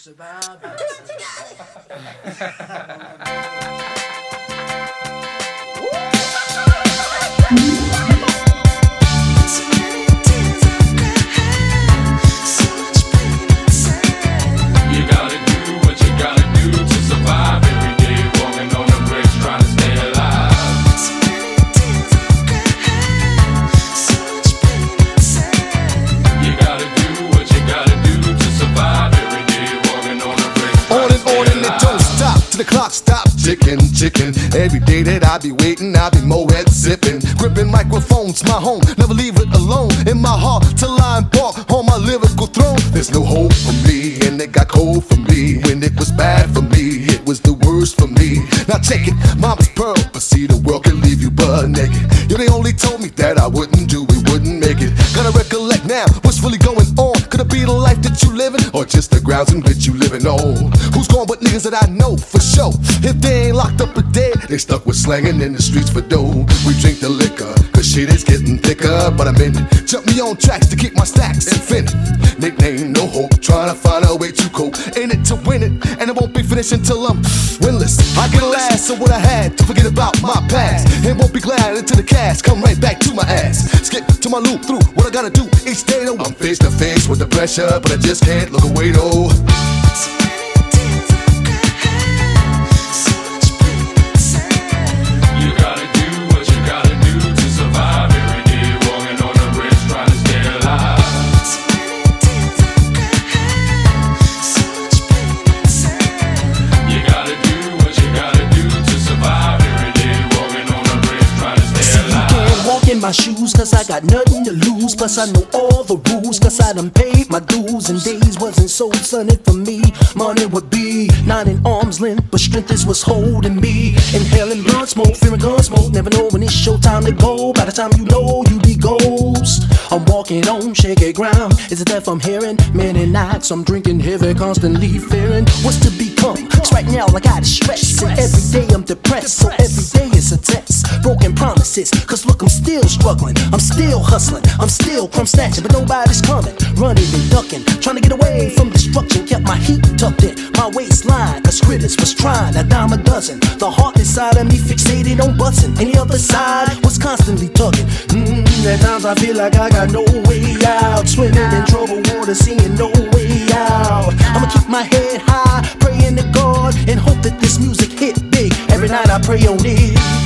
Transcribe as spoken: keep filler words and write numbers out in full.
survive. The clock stops ticking, ticking. Every day that I be waiting, I be Moet sipping. Gripping microphones, my home, never leave it alone. In my heart, till I embark on my lyrical throne. There's no hope for me, and it got cold for me. When it was bad for me, it was the worst for me. Now check it, mama's pearl, but see the world can leave you butt naked. You they only told me that I wouldn't do it, wouldn't make it. Gotta recollect now, what's really going on? Could it be the life that you living, or just the grounds in which you living on? Who's gone but niggas that I know for sure? If they ain't locked up or dead, they stuck with slanging in the streets for dough. We drink the liquor, cause shit is getting thicker. But I'm in it, jump me on tracks to keep my stacks infinite. Nickname no hope, trying to find a way to cope. In it to win it, and it won't be finished until I'm winless. I get last of what I had to forget about my past, and won't be glad until the cash come right back to my ass. Skip to my loop through what I gotta do each day though. I'm face to face with the pressure, but I just can't look away though. My shoes, cause I got nothing to lose. Plus I know all the rules, cause I done paid my dues. And days wasn't so sunny for me. Money would be not in arm's length, but strength is what's holding me. Inhaling blood smoke, fearing gun smoke. Never know when it's your time to go. By the time you know, you be ghost. I'm walking on shaky ground. Is it death I'm hearing? Many nights I'm drinking heavy, constantly fearing what's to become. Cause right now I got stress, and every day I'm depressed. So every day it's a test. Broken promises, cause look I'm still struggling, I'm still hustling, I'm still crumb snatching, but nobody's coming, running and ducking, trying to get away from destruction. Kept my heat tucked in my waistline, cause critics was trying a dime a dozen. The heart inside of me fixated on busting, and the other side was constantly tugging. Mm, at times I feel like I got no way out, swimming in troubled water, seeing no way out. I'ma keep my head high, praying to God, and hope that this music hit big. Every night I pray on it.